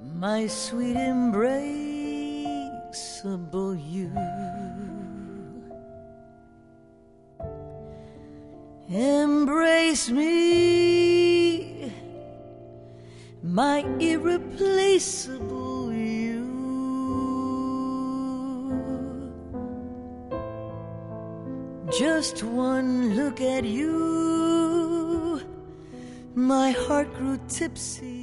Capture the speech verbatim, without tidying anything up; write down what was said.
my sweet embraceable you. Embrace me, my irreplaceable you. Just one look at you, my heart grew tipsy